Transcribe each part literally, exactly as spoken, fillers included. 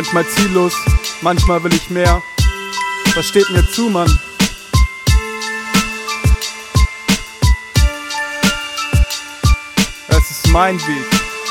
Manchmal ziellos, manchmal will ich mehr. Was steht mir zu, Mann? Es ist mein Weg.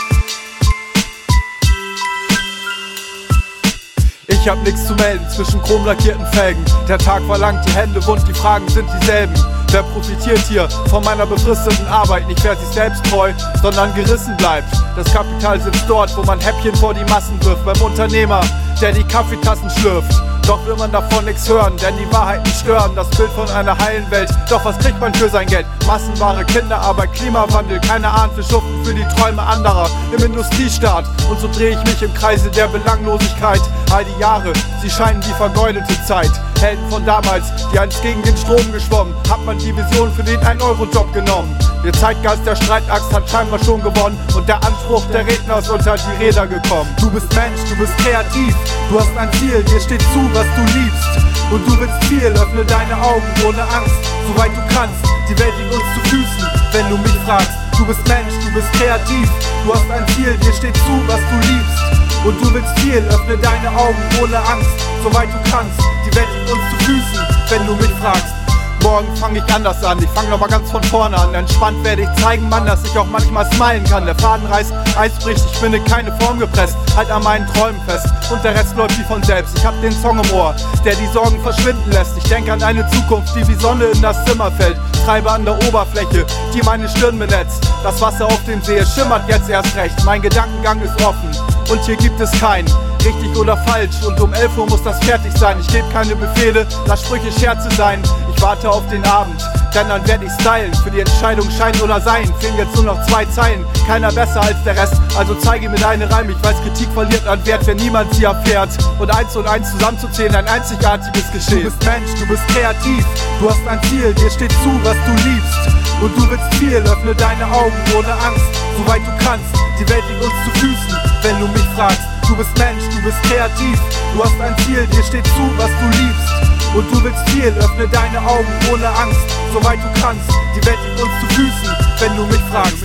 Ich hab nix zu melden zwischen chromlackierten Felgen. Der Tag war lang, die Hände wund, die Fragen sind dieselben. Wer profitiert hier von meiner befristeten Arbeit? Nicht wer sich selbst treu, sondern gerissen bleibt. Das Kapital sitzt dort, wo man Häppchen vor die Massen wirft. Beim Unternehmer, der die Kaffeetassen schlürft. Doch will man davon nichts hören, denn die Wahrheiten stören. Das Bild von einer heilen Welt, doch was kriegt man für sein Geld? Massenware, Kinderarbeit, Klimawandel. Keiner ahnt, wir schuften für die Träume anderer im Industriestaat. Und so drehe ich mich im Kreise der Belanglosigkeit. All die Jahre, sie scheinen wie vergeudete Zeit. Helden von damals, die einst gegen den Strom geschwommen. Hat man die Vision für den ein Euro Job genommen. Der Zeitgeist der Streitaxt hat scheinbar schon gewonnen. Und der Anspruch der Redner ist unter die Räder gekommen. Du bist Mensch, du bist kreativ. Du hast ein Ziel, dir steht zu, was du liebst. Und du willst viel, öffne deine Augen ohne Angst. Soweit du kannst, die Welt liegt uns zu Füßen. Wenn du mich fragst, du bist Mensch, du bist kreativ. Du hast ein Ziel, dir steht zu, was du liebst. Und du willst viel, öffne deine Augen ohne Angst. Soweit du kannst, die Welt liegt uns zu Füßen. Wenn du mich fragst, morgen fang ich anders an, ich fang nochmal ganz von vorne an. Entspannt werde ich zeigen, Mann, dass ich auch manchmal smilen kann. Der Faden reißt, Eis bricht, ich bin in keine Form gepresst. Halt an meinen Träumen fest und der Rest läuft wie von selbst. Ich hab den Song im Ohr, der die Sorgen verschwinden lässt. Ich denke an eine Zukunft, die wie Sonne in das Zimmer fällt. Treibe an der Oberfläche, die meine Stirn benetzt. Das Wasser auf dem See, es schimmert jetzt erst recht. Mein Gedankengang ist offen und hier gibt es keinen richtig oder falsch. Und um elf Uhr muss das fertig sein. Ich gebe keine Befehle, lass Sprüche Scherze sein. Ich warte auf den Abend, denn dann werd ich stylen. Für die Entscheidung Schein oder Sein fehlen jetzt nur noch zwei Zeilen. Keiner besser als der Rest, also zeige mir deine Reime. Ich weiß, Kritik verliert an Wert, wenn niemand sie erfährt. Und eins und eins zusammenzuzählen, ein einzigartiges Geschehen. Du bist Mensch, du bist kreativ. Du hast ein Ziel, dir steht zu, was du liebst. Und du willst viel, öffne deine Augen ohne Angst. Soweit du kannst, die Welt liegt uns zu Füßen. Wenn du mich fragst, du bist Mensch, du bist kreativ. Du hast ein Ziel, dir steht zu, was du liebst. Und du willst viel, öffne deine Augen ohne Angst. Soweit du kannst, die Welt liegt uns zu Füßen. Wenn du mich fragst,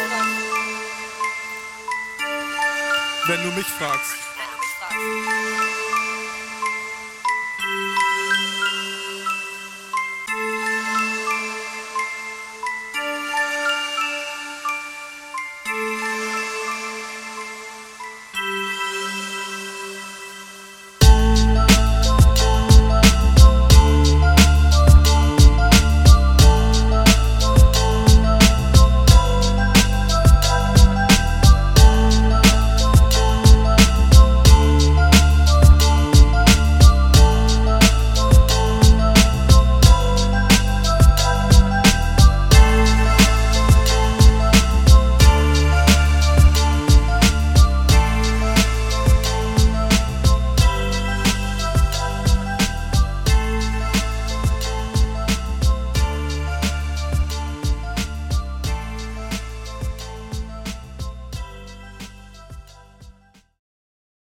wenn du mich fragst.